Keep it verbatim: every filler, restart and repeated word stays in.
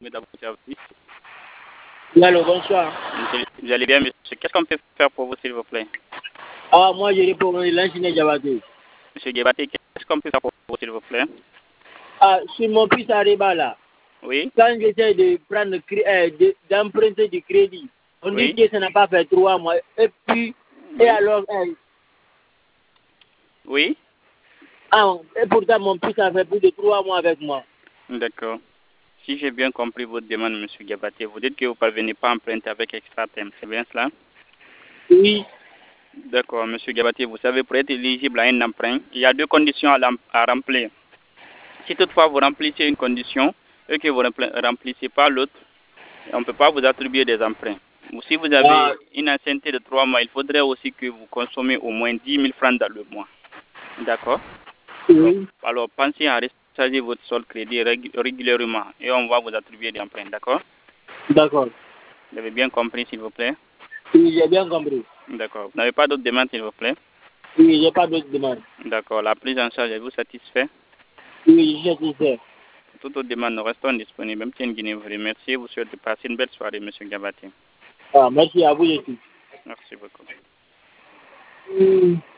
mettre à votre service. Allô, bonsoir. Monsieur, vous allez bien, monsieur? Qu'est-ce qu'on peut faire pour vous, s'il vous plaît? Ah, moi, je réponds l'ingénieur Diabaté. Monsieur Diabaté, qu'est-ce qu'on peut faire pour vous, s'il vous plaît? Ah, sur mon fils Arriba là, Oui. quand j'essaie de prendre, euh, de- d'emprunter du crédit, on Oui. dit que ça n'a pas fait trois mois. Et puis, Oui. et alors, euh, Oui. ah, et pourtant, mon fils a fait plus de trois mois avec moi. D'accord. Si j'ai bien compris votre demande, monsieur Diabaté, vous dites que vous ne parvenez pas à emprunter avec extra thème, c'est bien cela? Oui. D'accord, monsieur Diabaté, vous savez, pour être éligible à un emprunt, il y a deux conditions à, à remplir. Si toutefois vous remplissez une condition et que vous ne remplissez pas l'autre, on ne peut pas vous attribuer des emprunts. Ou si vous avez Ah. une ancienneté de trois mois, il faudrait aussi que vous consommez au moins dix mille francs dans le mois. D'accord? Oui. Alors, pensez à recharger votre solde crédit régulièrement et on va vous attribuer des emprunts. D'accord? D'accord. Vous avez bien compris, s'il vous plaît? Oui, j'ai bien compris. D'accord. Vous n'avez pas d'autres demandes, s'il vous plaît? Oui, j'ai pas d'autres demandes. D'accord. La prise en charge, êtes-vous satisfait? Oui, je suis satisfait. Toutes autres demandes, nous restons disponibles. Même si Guinée vous remercie, vous souhaite de passer une belle soirée, monsieur Diabaté. Ah, merci à vous aussi. Merci beaucoup. Mm.